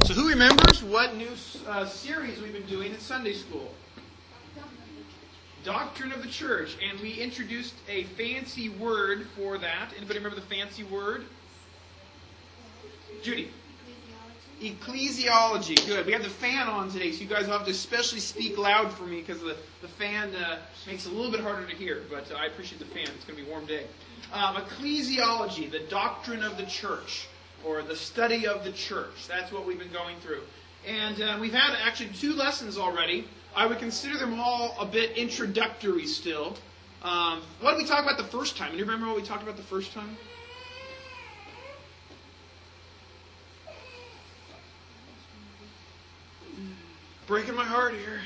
So who remembers what new series we've been doing in Sunday school? Doctrine of the Church. And we introduced a fancy word for that. Anybody remember the fancy word? Judy. Ecclesiology. Good. We have the fan on today, so you guys will have to especially speak loud for me because the fan makes it a little bit harder to hear. But I appreciate the fan. It's going to be a warm day. Ecclesiology, the doctrine of the church, or the study of the church. That's what we've been going through. And we've had actually 2 lessons already. I would consider them all a bit introductory still. What did we talk about the first time? Do you remember what we talked about the first time? Breaking my heart here.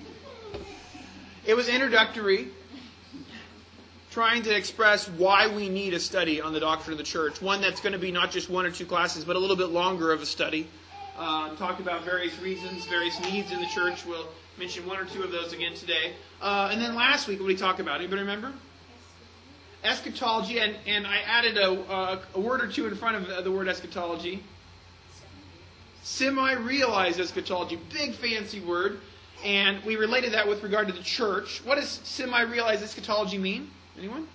It was introductory, trying to express why we need a study on the doctrine of the church. One that's going to be not just 1 or 2 classes, but a little bit longer of a study. Talked about various reasons, various needs in the church. We'll mention 1 or 2 of those again today. And then last week, what did we talk about? Anybody remember? Eschatology, and I added a word or 2 in front of the word eschatology. Semi-realized eschatology, big fancy word. And we related that with regard to the church. What does semi-realized eschatology mean? Anyone?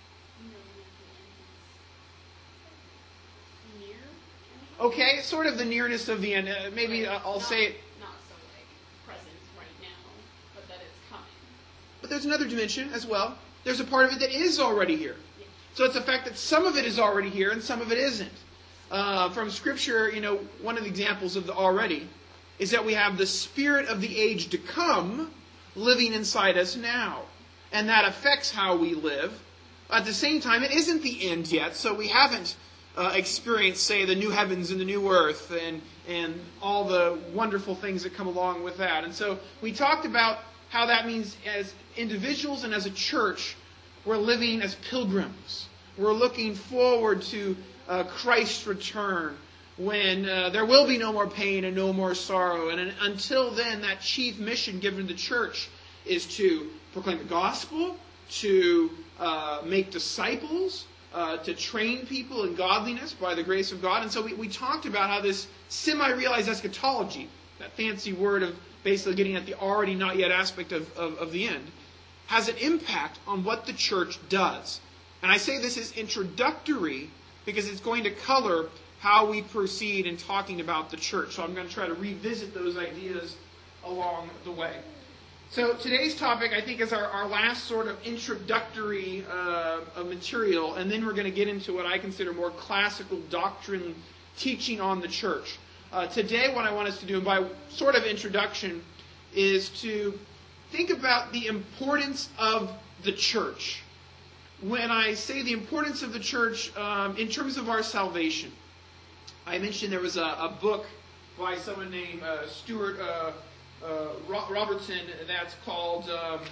Near? Okay, sort of the nearness of the end. Maybe I'll say it. Not so present right now, but that it's coming. But there's another dimension as well. There's a part of it that is already here. Yeah. So it's the fact that some of it is already here and some of it isn't. From Scripture, one of the examples of the already is that we have the Spirit of the age to come living inside us now. And that affects how we live. At the same time, it isn't the end yet, so we haven't experienced, say, the new heavens and the new earth and all the wonderful things that come along with that. And so we talked about how that means as individuals and as a church, we're living as pilgrims. We're looking forward to Christ's return when there will be no more pain and no more sorrow. And until then, that chief mission given to the church is to proclaim the gospel, to make disciples, to train people in godliness by the grace of God. And so we talked about how this semi-realized eschatology, that fancy word of basically getting at the already not yet aspect of the end, has an impact on what the church does. And I say this is introductory because it's going to color how we proceed in talking about the church. So I'm going to try to revisit those ideas along the way. So today's topic, I think, is our last sort of introductory material, and then we're going to get into what I consider more classical doctrine teaching on the church. Today, what I want us to do, by sort of introduction, is to think about the importance of the church. When I say the importance of the church in terms of our salvation, I mentioned there was a book by someone named Stuart Robertson that's called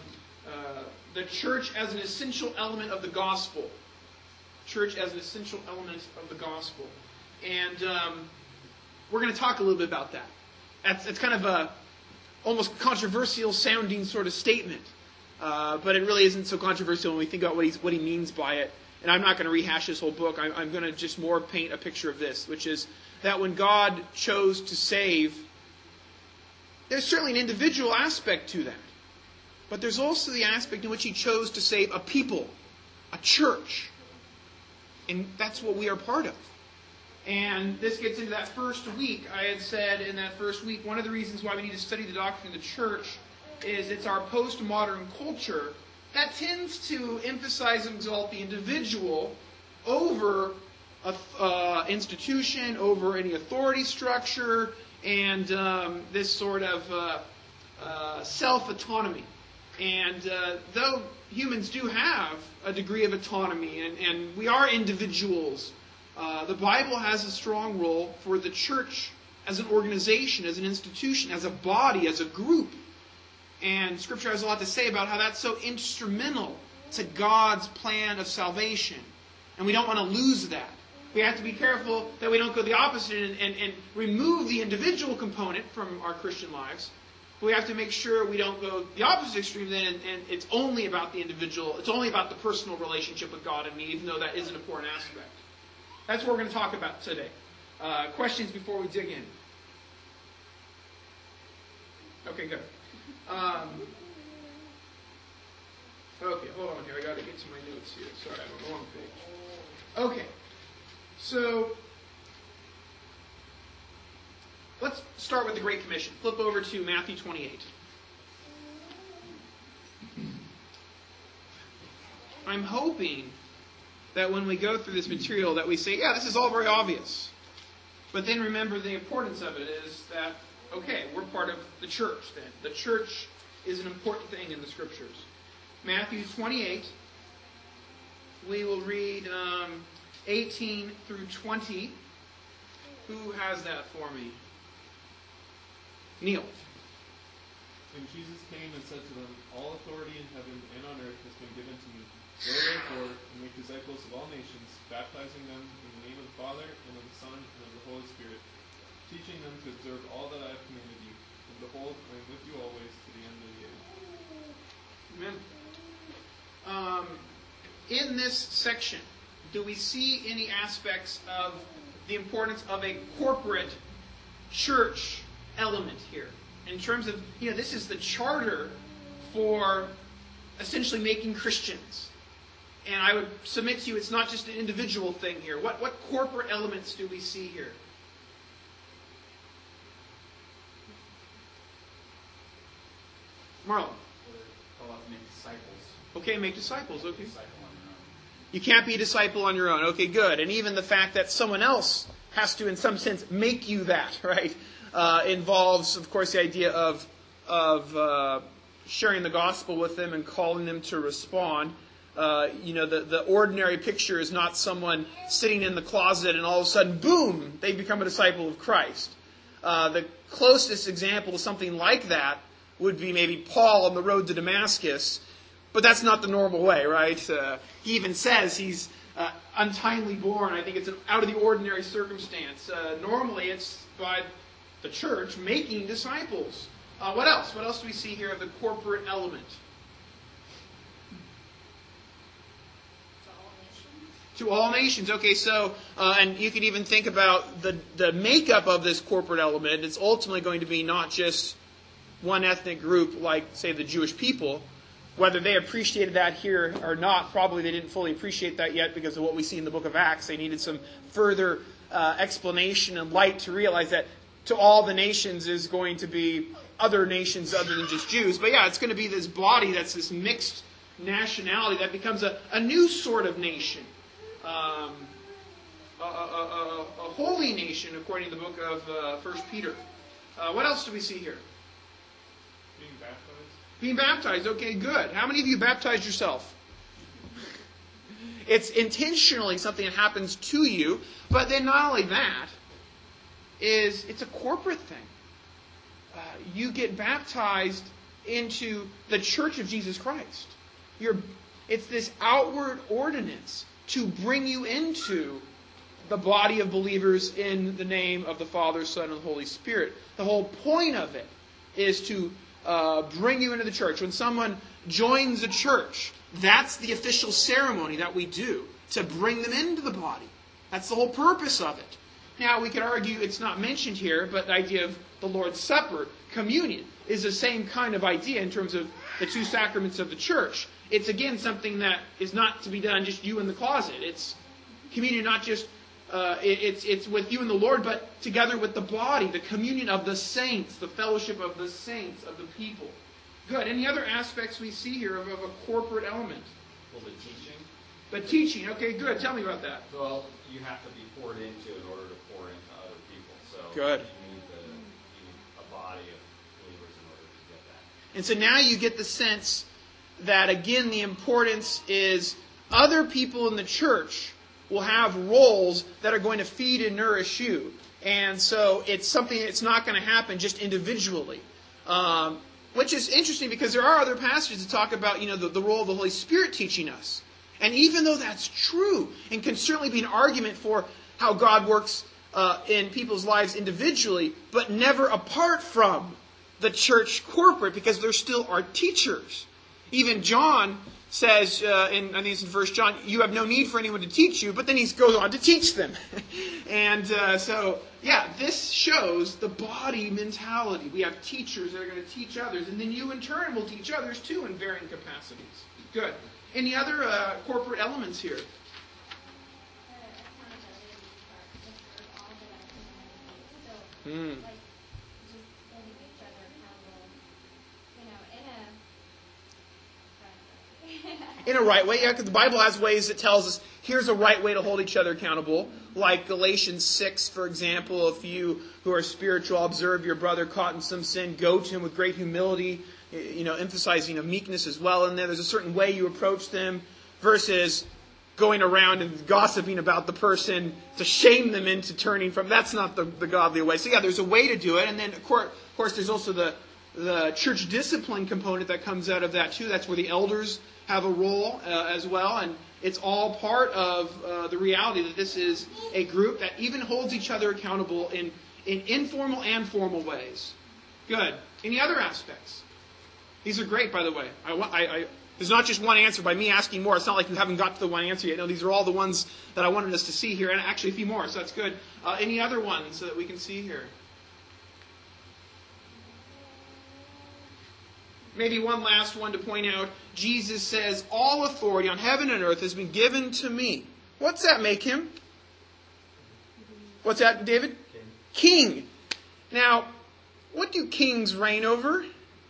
The Church as an Essential Element of the Gospel. Church as an Essential Element of the Gospel. And we're going to talk a little bit about that. It's kind of a almost controversial sounding sort of statement. But it really isn't so controversial when we think about what he means by it. And I'm not going to rehash this whole book. I'm going to just more paint a picture of this, which is that when God chose to save, there's certainly an individual aspect to that. But there's also the aspect in which He chose to save a people, a church. And that's what we are part of. And this gets into that first week. I had said in that first week, one of the reasons why we need to study the doctrine of the church is it's our postmodern culture that tends to emphasize and exalt the individual over an institution, over any authority structure, and this sort of self-autonomy. And though humans do have a degree of autonomy, and we are individuals, the Bible has a strong role for the church as an organization, as an institution, as a body, as a group. And Scripture has a lot to say about how that's so instrumental to God's plan of salvation. And we don't want to lose that. We have to be careful that we don't go the opposite and remove the individual component from our Christian lives. But we have to make sure we don't go the opposite extreme then, and it's only about the individual. It's only about the personal relationship with God and me, even though that is an important aspect. That's what we're going to talk about today. Questions before we dig in? Okay, good. Okay, hold on here. I got to get to my notes here. Sorry, I'm on the wrong page. Okay, so let's start with the Great Commission. Flip over to Matthew 28. I'm hoping that when we go through this material that we say, yeah, this is all very obvious. But then remember the importance of it is that, okay, we're part of the church then. The church is an important thing in the Scriptures. Matthew 28, we will read 18 through 20. Who has that for me? Neil. And Jesus came and said to them, all authority in heaven and on earth has been given to me. Go therefore and make disciples of all nations, baptizing them in the name of the Father, and of the Son, and of the Holy Spirit, teaching them to observe all that I have commanded you. And behold, I am with you always to the end of the age. Amen. In this section, do we see any aspects of the importance of a corporate church element here? In terms of, this is the charter for essentially making Christians. And I would submit to you it's not just an individual thing here. What corporate elements do we see here? Marlon. Make disciples. Okay, make disciples. Okay. Disciple on your own. You can't be a disciple on your own. Okay, good. And even the fact that someone else has to, in some sense, make you that, right, involves, of course, the idea of sharing the gospel with them and calling them to respond. The ordinary picture is not someone sitting in the closet and all of a sudden, boom, they become a disciple of Christ. The closest example to something like that would be maybe Paul on the road to Damascus, but that's not the normal way, right? He even says he's untimely born. I think it's an out of the ordinary circumstance. Normally it's by the church making disciples. What else? What else do we see here of the corporate element? To all nations. Okay, so, and you could even think about the makeup of this corporate element. It's ultimately going to be not just one ethnic group like, say, the Jewish people. Whether they appreciated that here or not, probably they didn't fully appreciate that yet because of what we see in the book of Acts. They needed some further explanation and light to realize that to all the nations is going to be other nations other than just Jews. But yeah, it's going to be this body that's this mixed nationality that becomes a new sort of nation. A holy nation, according to the book of 1 Peter. What else do we see here? Being baptized. Being baptized. Okay, good. How many of you baptized yourself? It's intentionally something that happens to you, but then not only that, it's a corporate thing. You get baptized into the church of Jesus Christ. It's this outward ordinance to bring you into the body of believers in the name of the Father, Son, and the Holy Spirit. The whole point of it is to bring you into the church. When someone joins a church, that's the official ceremony that we do, to bring them into the body. That's the whole purpose of it. Now, we could argue it's not mentioned here, but the idea of the Lord's Supper, communion, is the same kind of idea in terms of the two sacraments of the church. It's, again, something that is not to be done just you in the closet. It's communion not just, it's with you and the Lord, but together with the body, the communion of the saints, the fellowship of the saints, of the people. Good. Any other aspects we see here of a corporate element? Well, the teaching. The teaching. Okay, good. Tell me about that. Well, you have to be poured into in order to pour into other people. So good. You need a body of believers in order to get that. And so now you get the sense that, again, the importance is other people in the church will have roles that are going to feed and nourish you. And so it's something that's not going to happen just individually. Which is interesting because there are other passages that talk about, the role of the Holy Spirit teaching us. And even though that's true, and can certainly be an argument for how God works in people's lives individually, but never apart from the church corporate, because there still are teachers. Even John says, I think it's in 1 John, you have no need for anyone to teach you, but then he goes on to teach them. And this shows the body mentality. We have teachers that are going to teach others, and then you in turn will teach others too in varying capacities. Good. Any other corporate elements here? In a right way, yeah, because the Bible has ways that tells us here's a right way to hold each other accountable. Like Galatians 6, for example, if you who are spiritual observe your brother caught in some sin, go to him with great humility, emphasizing a meekness as well in there. There's a certain way you approach them versus going around and gossiping about the person to shame them into turning from. That's not the godly way. So yeah, there's a way to do it. And then, of course, there's also the church discipline component that comes out of that too. That's where the elders have a role as well. And it's all part of the reality that this is a group that even holds each other accountable in informal and formal ways. Good. Any other aspects? These are great, by the way. There's not just one answer by me asking more. It's not like you haven't got to the one answer yet. No, these are all the ones that I wanted us to see here, and actually a few more, so that's good. Any other ones that we can see here? Maybe one last one to point out. Jesus says, all authority on heaven and earth has been given to me. What's that make him? What's that, David? King. Now, what do kings reign over?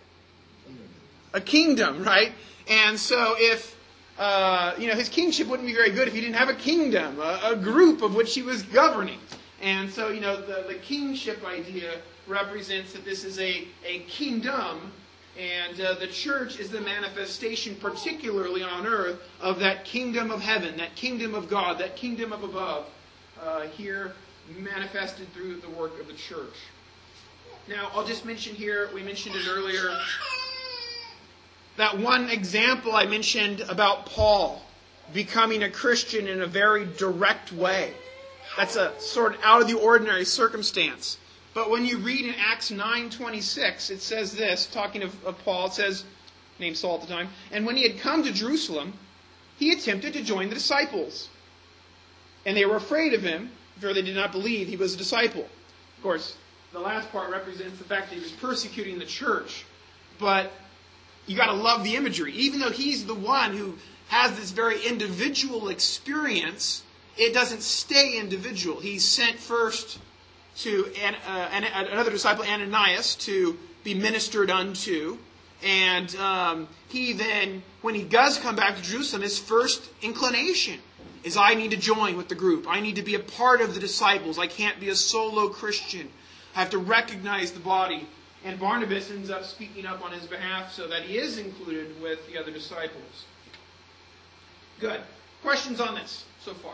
A kingdom, right? And so if, his kingship wouldn't be very good if he didn't have a kingdom, a group of which he was governing. And so, the kingship idea represents that this is a kingdom, and the church is the manifestation, particularly on earth, of that kingdom of heaven, that kingdom of God, that kingdom of above, here manifested through the work of the church. Now, I'll just mention here, we mentioned it earlier, that one example I mentioned about Paul becoming a Christian in a very direct way. That's a sort of out of the ordinary circumstance. But when you read in Acts 9:26, it says this, talking of Paul, it says, named Saul at the time, and when he had come to Jerusalem, he attempted to join the disciples. And they were afraid of him, for they did not believe he was a disciple. Of course, the last part represents the fact that he was persecuting the church. But you got to love the imagery. Even though he's the one who has this very individual experience, it doesn't stay individual. He's sent first to another disciple, Ananias, to be ministered unto. And he then, when he does come back to Jerusalem, his first inclination is, I need to join with the group. I need to be a part of the disciples. I can't be a solo Christian. I have to recognize the body. And Barnabas ends up speaking up on his behalf so that he is included with the other disciples. Good. Questions on this so far?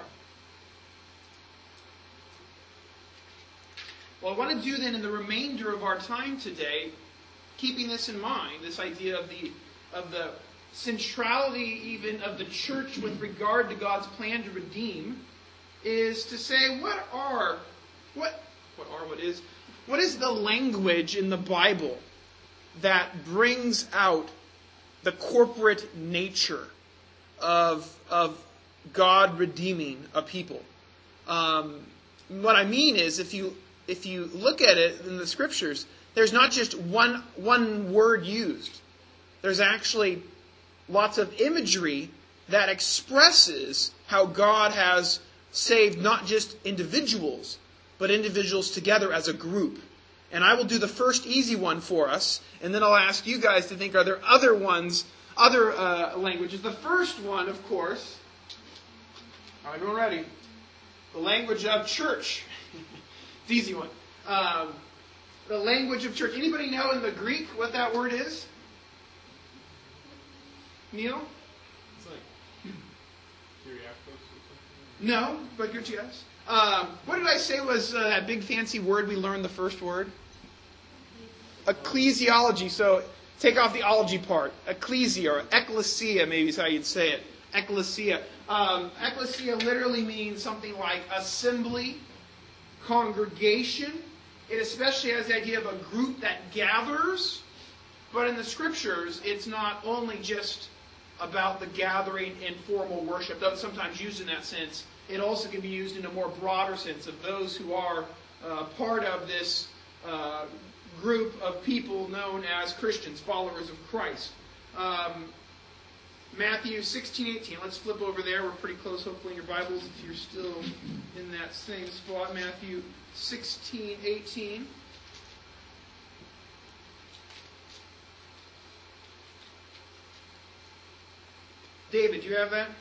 What I want to do then in the remainder of our time today, keeping this in mind, this idea of the centrality even of the church with regard to God's plan to redeem, is to say what is the language in the Bible that brings out the corporate nature of God redeeming a people? What I mean is, if you look at it in the Scriptures, there's not just one word used. There's actually lots of imagery that expresses how God has saved not just individuals, but individuals together as a group. And I will do the first easy one for us, and then I'll ask you guys to think, are there other ones, other languages? The first one, of course, are everyone ready? The language of church. It's an easy one. The language of church. Anybody know in the Greek what that word is? Neil? It's like Kyriakos or something. No, but good guess. What did I say was that big fancy word we learned, the first word? Ecclesiology. So take off the ology part. Ecclesia or ecclesia maybe is how you'd say it. Ecclesia. Ecclesia literally means something like assembly, congregation. It especially has the idea of a group that gathers. But in the Scriptures, it's not only just about the gathering in formal worship, though it's sometimes used in that sense. It also can be used in a more broader sense of those who are part of this group of people known as Christians, followers of Christ. Matthew 16:18. Let's flip over there. We're pretty close, hopefully, in your Bibles, if you're still in that same spot. Matthew 16:18. David, do you have that?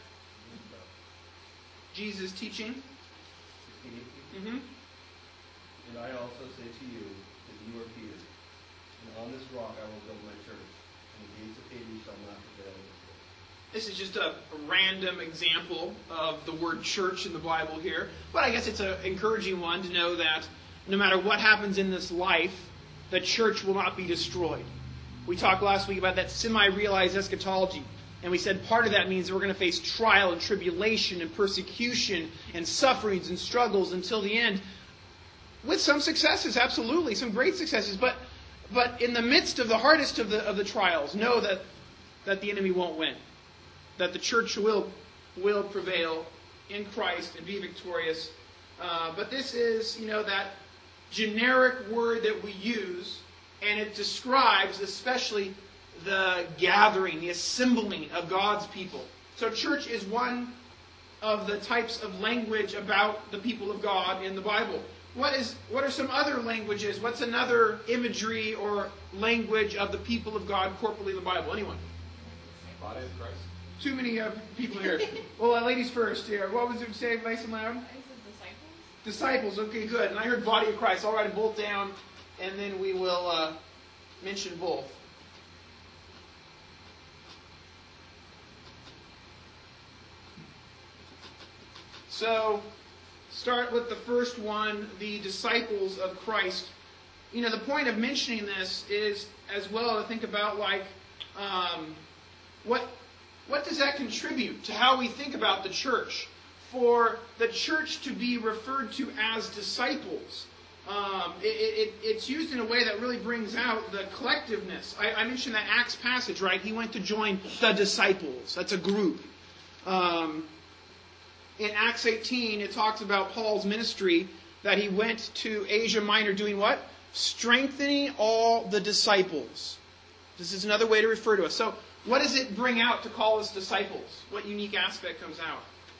Jesus teaching. 16:18. Mm-hmm. And I also say to you that you are Peter, and on this rock I will build my church, and the gates of Hades shall not prevail against it. This is just a random example of the word church in the Bible here. But I guess it's an encouraging one to know that no matter what happens in this life, the church will not be destroyed. We talked last week about that semi-realized eschatology. And we said part of that means that we're going to face trial and tribulation and persecution and sufferings and struggles until the end. With some successes, absolutely, some great successes. But in the midst of the hardest of the trials, know that the enemy won't win. That the church will prevail in Christ and be victorious. But this is, that generic word that we use, and it describes especially the gathering, the assembling of God's people. So church is one of the types of language about the people of God in the Bible. What are some other languages? What's another imagery or language of the people of God corporately in the Bible? Anyone? Body of Christ. Too many people here. Well, ladies first here. What was it say, nice and loud? I said Disciples. disciples. Okay, good. And I heard body of Christ. I'll write them both down, and then we will mention both. So, start with the first one, the disciples of Christ. The point of mentioning this is as well to think about what does that contribute to how we think about the church? For the church to be referred to as disciples, it's used in a way that really brings out the collectiveness. I mentioned that Acts passage, right? He went to join the disciples. That's a group. In Acts 18, it talks about Paul's ministry, that he went to Asia Minor doing what? Strengthening all the disciples. This is another way to refer to us. So, what does it bring out to call us disciples? What unique aspect comes out?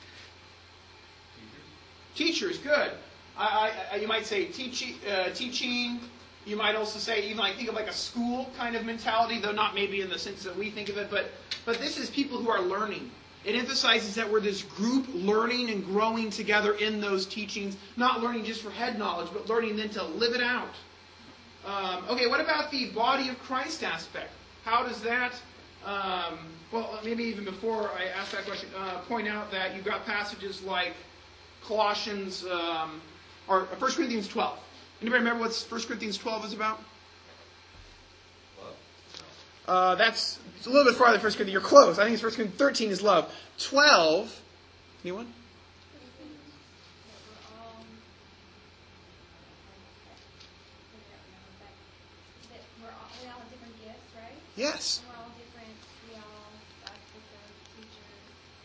Teachers, good. You might say teaching. You might also say, even think of a school kind of mentality, though not maybe in the sense that we think of it. But this is people who are learning. It emphasizes that we're this group learning and growing together in those teachings. Not learning just for head knowledge, but learning then to live it out. Okay, what about the body of Christ aspect? How does that... maybe even before I ask that question, point out that you've got passages like Colossians, or 1 Corinthians 12. Anybody remember what 1 Corinthians 12 is about? It's a little bit farther than 1 Corinthians. You're close. I think it's 1 Corinthians 13 is love. 12, anyone? We all have different gifts, right? Yes. We're all different. We all got different teachers.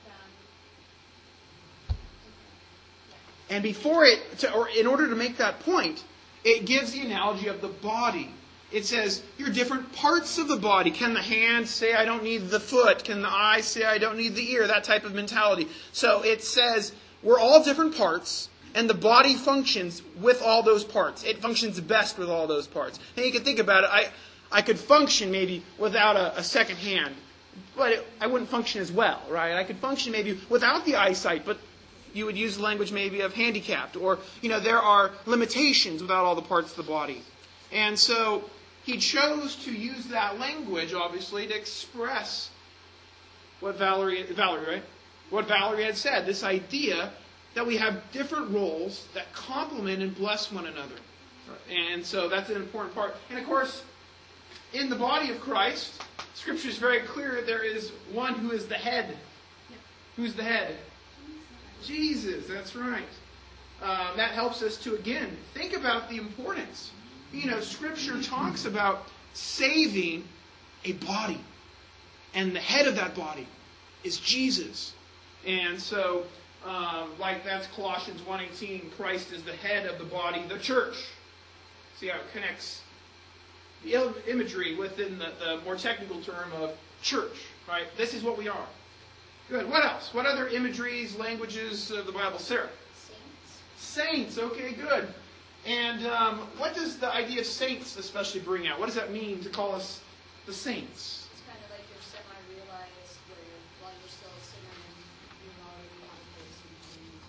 And in order to make that point, it gives the analogy of the body. It says, you're different parts of the body. Can the hand say, I don't need the foot? Can the eye say, I don't need the ear? That type of mentality. So it says, we're all different parts, and the body functions with all those parts. It functions best with all those parts. And you can think about it. I could function maybe without a second hand, but I wouldn't function as well, right? I could function maybe without the eyesight, but you would use the language maybe of handicapped. Or, there are limitations without all the parts of the body. And so he chose to use that language, obviously, to express what Valerie, right? What Valerie had said, this idea that we have different roles that complement and bless one another. And so that's an important part. And of course, in the body of Christ, Scripture is very clear there is one who is the head. Who's the head? Jesus, that's right. That helps us to, again, think about the importance. Scripture talks about saving a body and the head of that body is Jesus. And so, like that's Colossians 1:18, Christ is the head of the body, the church. See how it connects the imagery within the more technical term of church, right? This is what we are. Good. What else? What other imageries, languages of the Bible? Sarah? Saints. Okay, good. And what does the idea of saints especially bring out? What does that mean to call us the saints? It's kind of like you're semi-realized where while you're still a sinner and you're already on a place and Jesus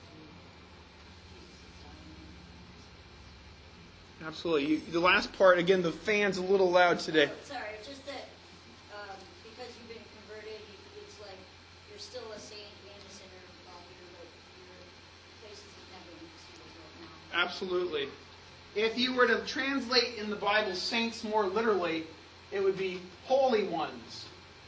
is Absolutely. The last part, again, the fan's a little loud today. Oh, sorry, just that because you've been converted, it's like you're still a saint and a sinner while your places in heaven right now. Absolutely. If you were to translate in the Bible saints more literally, it would be holy ones.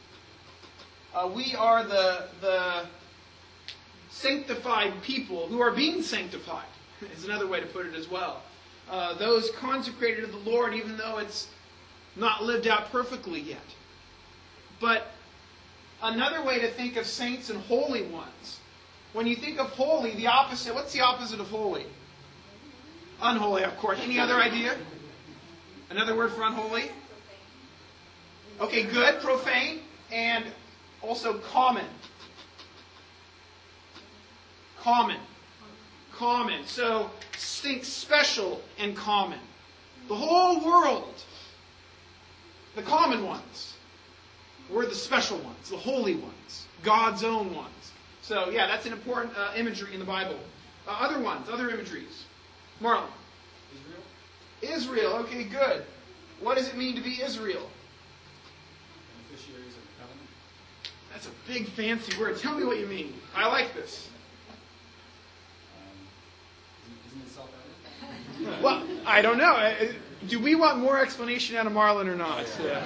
We are the sanctified people who are being sanctified, is another way to put it as well. Those consecrated to the Lord, even though it's not lived out perfectly yet. But another way to think of saints and holy ones, when you think of holy, the opposite, what's the opposite of holy? Unholy, of course. Any other idea? Another word for unholy? Okay, good. Profane. And also common. Common. Common. So think special and common. The whole world, the common ones, we're the special ones, the holy ones, God's own ones. So yeah, that's an important imagery in the Bible. Other ones, other imageries. Marlon. Israel. Okay, good. What does it mean to be Israel? Beneficiaries of the covenant. That's a big fancy word. Tell me what you mean. I like this. Isn't it self-evident? Well, I don't know. Do we want more explanation out of Marlon or not? Well,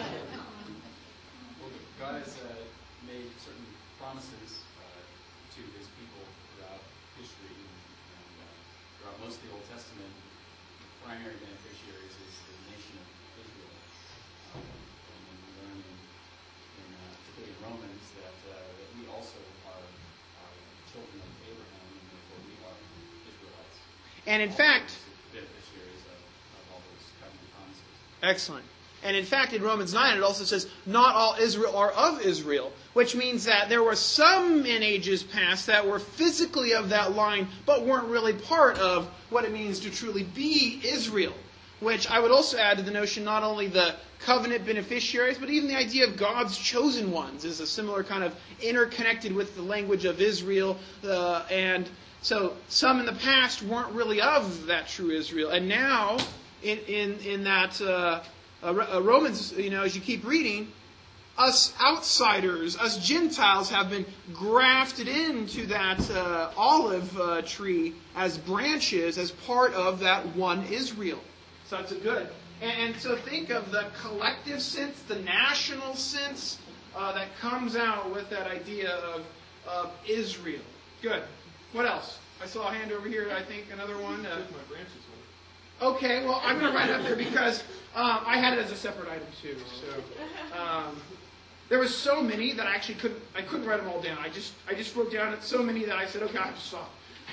God has made certain promises to His people throughout history and throughout most of the Old Testament. The primary beneficiaries is the nation of Israel. And then we learn particularly in Romans that we also are children of Abraham, and therefore we are Israelites. And in fact, beneficiaries of all those covenant promises. excellent. And in fact, in Romans 9, it also says, not all Israel are of Israel, which means that there were some in ages past that were physically of that line, but weren't really part of what it means to truly be Israel. Which I would also add to the notion not only the covenant beneficiaries, but even the idea of God's chosen ones is a similar kind of interconnected with the language of Israel. And so some in the past weren't really of that true Israel. And now, in that Romans, as you keep reading, us outsiders, us Gentiles have been grafted into that olive tree as branches, as part of that one Israel. So that's a good. And so think of the collective sense, the national sense that comes out with that idea of Israel. Good. What else? I saw a hand over here, I think, another one. Took my branches with. Okay, well, I'm going to write it up there because I had it as a separate item too. So there was so many that I actually couldn't write them all down. I just wrote down so many that I said, okay, I have to stop.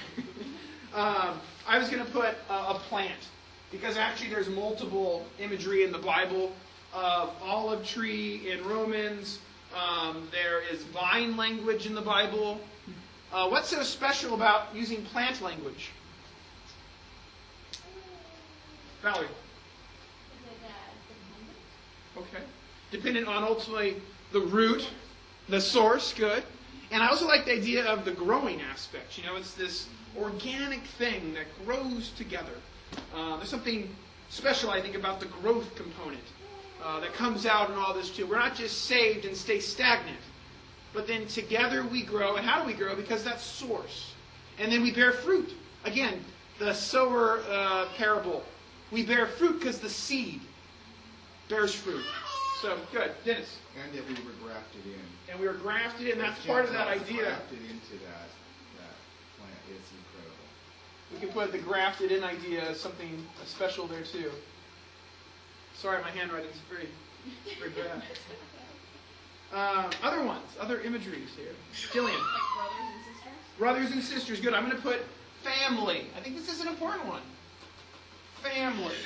I was going to put a plant because actually there's multiple imagery in the Bible of olive tree in Romans. There is vine language in the Bible. What's so special about using plant language? Valerie. Okay. Dependent on ultimately the root, the source, good. And I also like the idea of the growing aspect. It's this organic thing that grows together. There's something special, I think, about the growth component that comes out in all this too. We're not just saved and stay stagnant, but then together we grow. And how do we grow? Because that's source. And then we bear fruit. Again, the sower parable. We bear fruit because the seed bears fruit. So, good. Dennis. And that we were grafted in. And we were grafted in. That's part of that idea. Grafted into that plant. It's incredible. We can put the grafted in idea as something special there too. Sorry, my handwriting is very, very bad. Other ones, other imageries here. Jillian. Like brothers and sisters? Brothers and sisters, good. I'm going to put family. I think this is an important one. Family.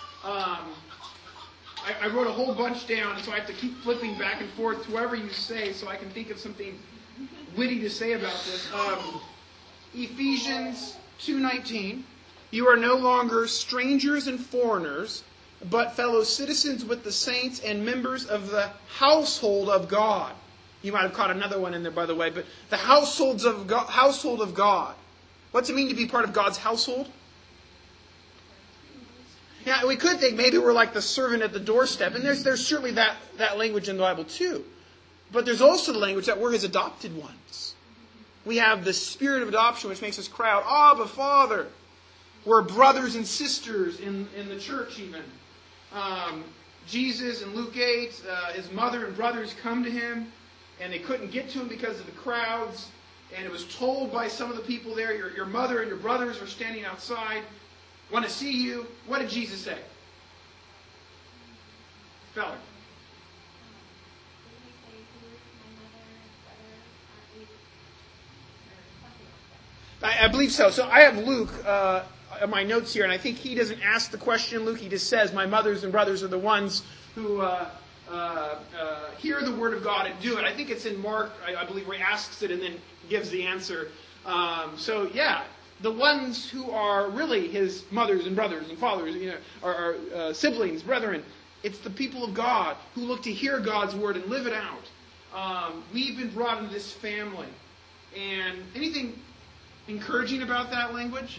I wrote a whole bunch down, so I have to keep flipping back and forth to whoever you say so I can think of something witty to say about this. Ephesians 2:19. You are no longer strangers and foreigners, but fellow citizens with the saints and members of the household of God. You might have caught another one in there, by the way, but the household of God. What's it mean to be part of God's household? Yeah, we could think maybe we're like the servant at the doorstep, and there's certainly that language in the Bible too. But there's also the language that we're His adopted ones. We have the spirit of adoption, which makes us cry out, Abba, Father. We're brothers and sisters in the church even. Jesus in Luke 8, his mother and brothers come to him, and they couldn't get to him because of the crowds. And it was told by some of the people there, your mother and your brothers are standing outside, want to see you. What did Jesus say? Feller. I believe so. So I have Luke in my notes here, and I think he doesn't ask the question, Luke. He just says, my mothers and brothers are the ones who hear the word of God and do it. I think it's in Mark, I believe, where he asks it and then gives the answer. So, yeah, the ones who are really his mothers and brothers and fathers, are siblings, brethren, it's the people of God who look to hear God's word and live it out. We've been brought into this family. And anything encouraging about that language?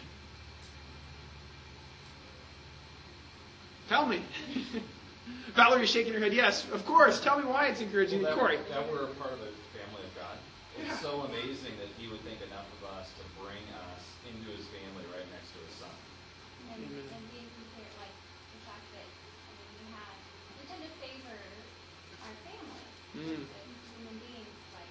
Tell me. Valerie's shaking her head. Yes, of course. Tell me why it's encouraging. Well, Corey. That we're a part of the family of God. It's so amazing that He would think enough of us to bring us into His family right next to His Son. And being compared, like the fact that we tend to favor our family. As human beings, like,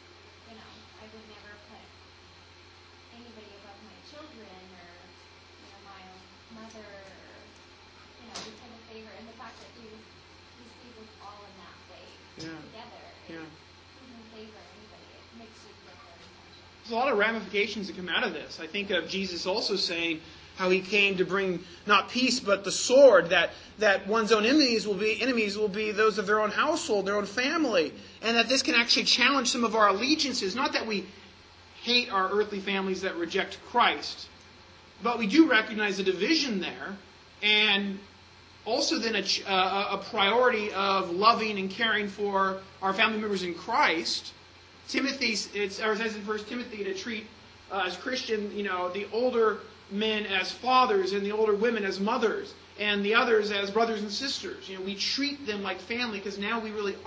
I would never put anybody above my children or, my mother or, we tend to favor, and the fact that He sees us all in that way together. He doesn't favor anybody. It makes you feel very special. There's a lot of ramifications that come out of this. I think of Jesus also saying how He came to bring not peace but the sword, that one's own enemies will be those of their own household, their own family, and that this can actually challenge some of our allegiances. Not that we hate our earthly families that reject Christ, but we do recognize a division there, and also then a priority of loving and caring for our family members in Christ. Timothy, it says in 1 Timothy to treat as Christian, the older men as fathers and the older women as mothers and the others as brothers and sisters. We treat them like family because now we really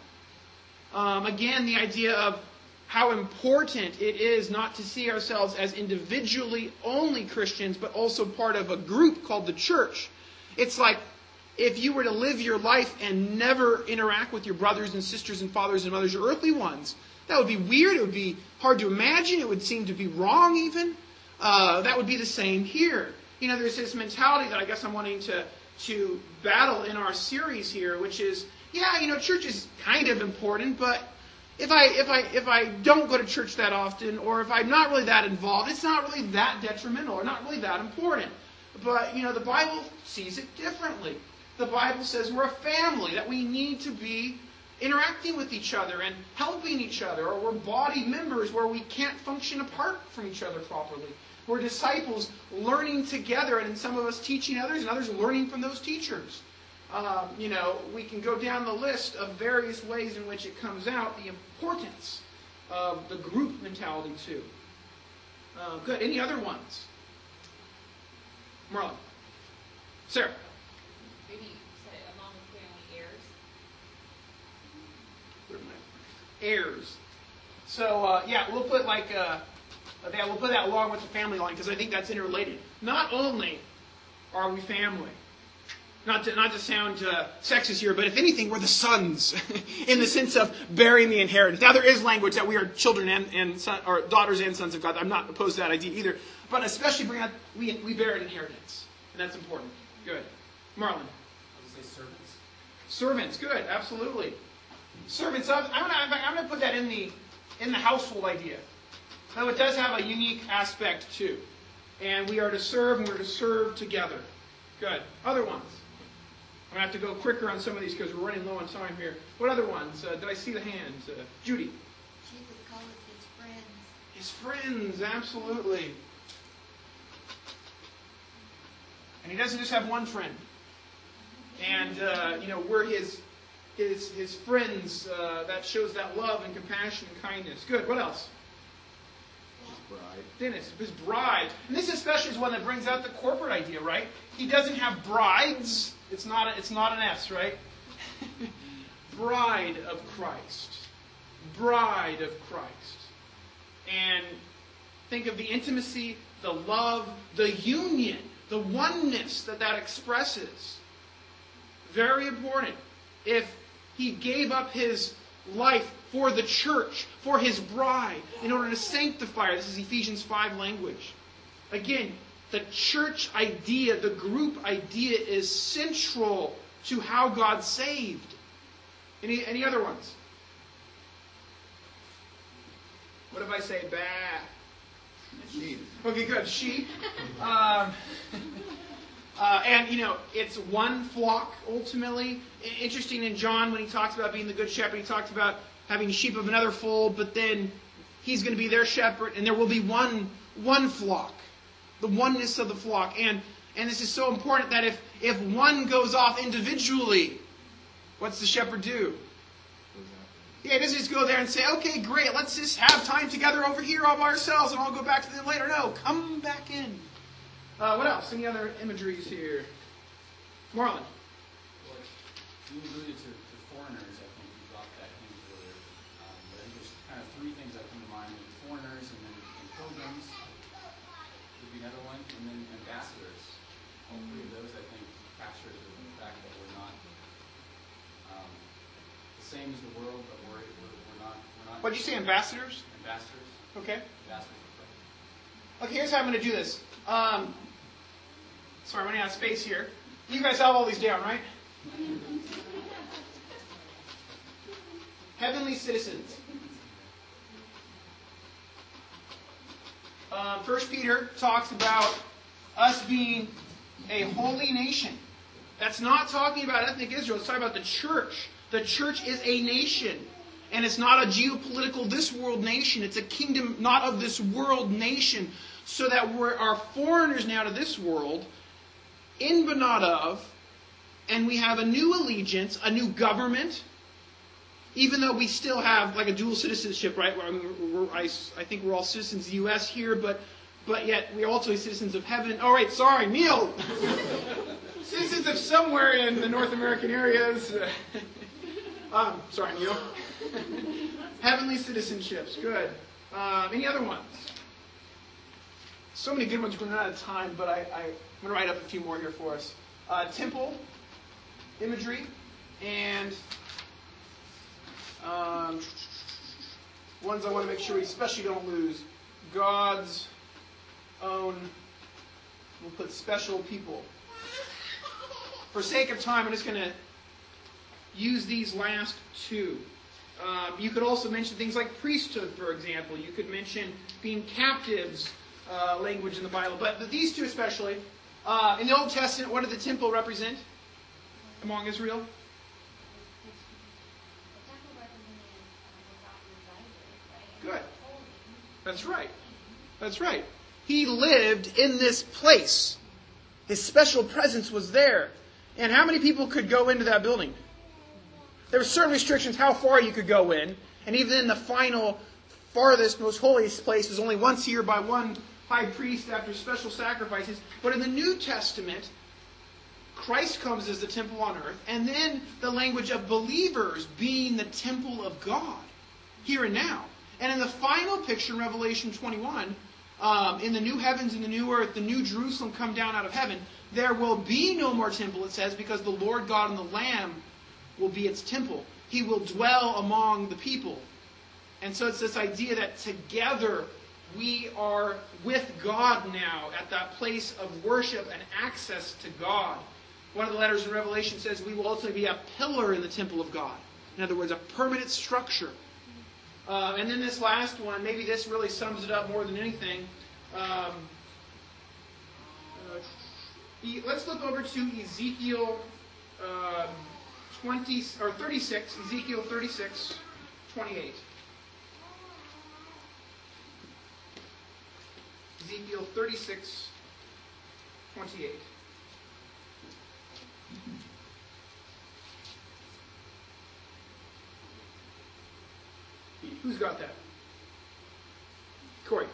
are. Again, the idea of how important it is not to see ourselves as individually only Christians, but also part of a group called the church. It's like if you were to live your life and never interact with your brothers and sisters and fathers and mothers, your earthly ones. That would be weird. It would be hard to imagine. It would seem to be wrong even. That would be the same here. There's this mentality that I guess I'm wanting to battle in our series here, which is, church is kind of important, but if I don't go to church that often, or if I'm not really that involved, it's not really that detrimental or not really that important. But, the Bible sees it differently. The Bible says we're a family, that we need to be interacting with each other and helping each other, or we're body members where we can't function apart from each other properly. We're disciples learning together, and in some of us teaching others, and others learning from those teachers. We can go down the list of various ways in which it comes out, the importance of the group mentality too. Good. Any other ones? Marlon. Sarah. Maybe you said it along with family heirs. Heirs. So, we'll put we'll put that along with the family line because I think that's interrelated. Not only are we family, not to sound sexist here, but if anything, we're the sons in the sense of bearing the inheritance. Now, there is language that we are children and son, or daughters and sons of God. I'm not opposed to that idea either. But especially bring out, we bear an inheritance. And that's important. Good. Marlon. I would say servants. Servants. Good. Absolutely. Servants of. I'm going to put that in the household idea. Though it does have a unique aspect too. And we are to serve, and we're to serve together. Good. Other ones. I'm going to have to go quicker on some of these because we're running low on time here. What other ones? Did I see the hands? Judy. Jesus called us his friends. His friends, absolutely. And he doesn't just have one friend. And, we're his friends. That shows that love and compassion and kindness. Good. What else? Bride. Dennis, his bride. And this especially is one that brings out the corporate idea, right? He doesn't have brides. It's not an S, right? Bride of Christ. Bride of Christ. And think of the intimacy, the love, the union, the oneness that expresses. Very important. If he gave up his life for the church, for his bride, in order to sanctify her. This is Ephesians 5 language. Again, the church idea, the group idea is central to how God saved. Any other ones? What if I say bah? Sheep. Okay, good. Sheep. It's one flock, ultimately. Interesting in John, when he talks about being the good shepherd, he talks about having sheep of another fold, but then he's going to be their shepherd, and there will be one flock. The oneness of the flock. And this is so important that if one goes off individually, what's the shepherd do? Yeah, he doesn't just go there and say, okay, great, let's just have time together over here all by ourselves and I'll go back to them later. No, come back in. What else? Any other imageries here? Marlon. Well, you alluded to foreigners, I think you dropped that hint earlier. But I think there's kind of three things that come to mind. Foreigners and then pilgrims would be another one, and then ambassadors. All three of those, I think, capture the fact that we're not the same as the world, but we're not. What did you say, ambassadors? Ambassadors. Okay. Ambassadors of Christ. Okay, here's how I'm going to do this. Sorry, I'm running out of space here. You guys have all these down, right? Heavenly citizens. 1 Peter talks about us being a holy nation. That's not talking about ethnic Israel. It's talking about the church. The church is a nation. And it's not a geopolitical this world nation. It's a kingdom not of this world nation. So that we are foreigners now to this world, in but not of, and we have a new allegiance, a new government, even though we still have like a dual citizenship, right? I think we're all citizens of the U.S. here, but yet we're also citizens of heaven. All right, sorry, Neil. Citizens of somewhere in the North American areas. Sorry, Neil. Heavenly citizenships, good. Any other ones? So many good ones, we're running out of time, but I'm going to write up a few more here for us. Temple imagery and ones I want to make sure we especially don't lose. God's own, we'll put special people. For sake of time, I'm just going to use these last two. You could also mention things like priesthood, for example. You could mention being captives, language in the Bible. But these two especially. In the Old Testament, what did the temple represent among Israel? Good. That's right. That's right. He lived in this place. His special presence was there. And how many people could go into that building? There were certain restrictions how far you could go in. And even in the final, farthest, most holiest place was only once a year by one high priest after special sacrifices. But in the New Testament, Christ comes as the temple on earth. And then the language of believers being the temple of God, here and now. And in the final picture in Revelation 21, in the new heavens and the new earth, the new Jerusalem come down out of heaven, there will be no more temple, it says, because the Lord God and the Lamb will be its temple. He will dwell among the people. And so it's this idea that together we are with God now at that place of worship and access to God. One of the letters in Revelation says we will ultimately be a pillar in the temple of God. In other words, a permanent structure. And then this last one, maybe this really sums it up more than anything. Let's look over to Ezekiel 36. Ezekiel 36, 28. Ezekiel 36, 28. Who's got that? Corey.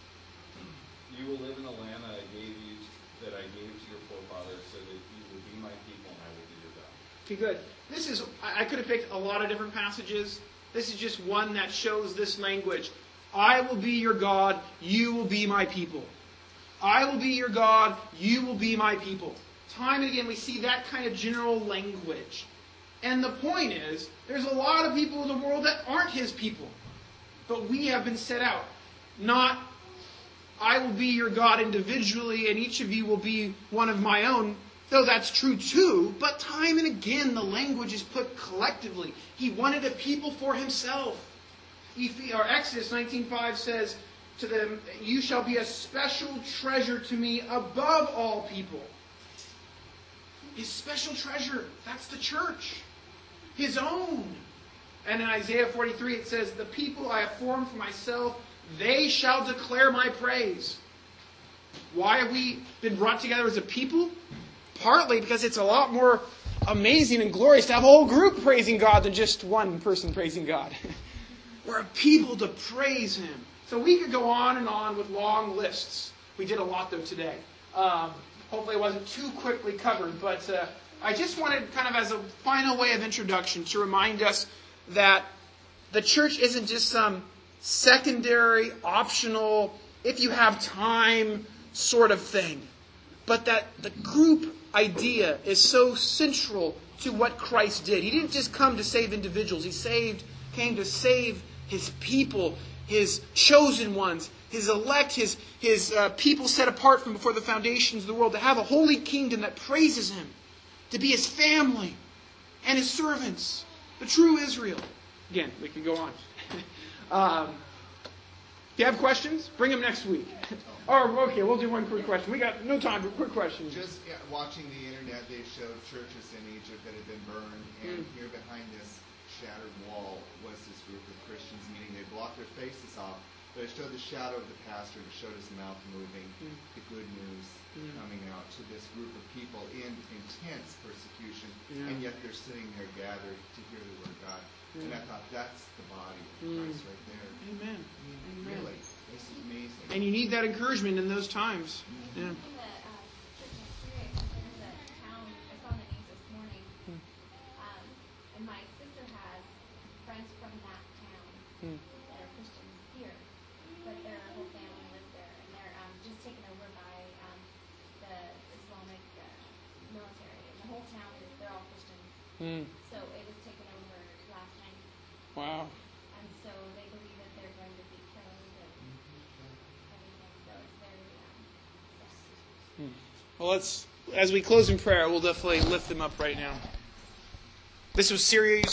You will live in the land that I gave to your forefathers, so that you will be my people and I will be your God. Okay, good. This is, I could have picked a lot of different passages. This is just one that shows this language. I will be your God, you will be my people. I will be your God, you will be my people. Time and again we see that kind of general language. And the point is, there's a lot of people in the world that aren't His people. But we have been set out. Not, I will be your God individually and each of you will be one of my own. Though that's true too, but time and again the language is put collectively. He wanted a people for Himself. Exodus 19:5 says to them, you shall be a special treasure to me above all people. His special treasure, that's the church. His own. And in Isaiah 43 it says, the people I have formed for myself, they shall declare my praise. Why have we been brought together as a people? Partly because it's a lot more amazing and glorious to have a whole group praising God than just one person praising God. We're a people to praise Him. So we could go on and on with long lists. We did a lot though today. Hopefully it wasn't too quickly covered, but I just wanted kind of as a final way of introduction to remind us that the church isn't just some secondary, optional, if you have time sort of thing. But that the group idea is so central to what Christ did. He didn't just come to save individuals. He came to save His people, His chosen ones, His elect, His people set apart from before the foundations of the world, to have a holy kingdom that praises Him, to be His family and His servants, the true Israel. Again, we can go on. If you have questions, bring them next week. Okay, we'll do one quick question. We got no time for quick questions. Just watching the internet, they showed churches in Egypt that had been burned, and here behind this shattered wall was this group of Christians meeting. They blocked their faces off, but it showed the shadow of the pastor, and it showed his mouth moving, the good news coming out to this group of people in intense persecution, and yet they're sitting there gathered to hear the word of God. And I thought, that's the body of Christ right there. Amen. Really, this is amazing. And you need that encouragement in those times. Yeah. In the church experience, there's a town, I saw on the news this morning, and my sister has friends from that town that are Christians here, but their whole family lives there, and they're just taken over by the Islamic military, and the whole town they're all Christians. So it was taken over last night. Wow. And so they believe that they're going to be killed and everything. So it's very sad. Well, as we close in prayer, we'll definitely lift them up right now. This was series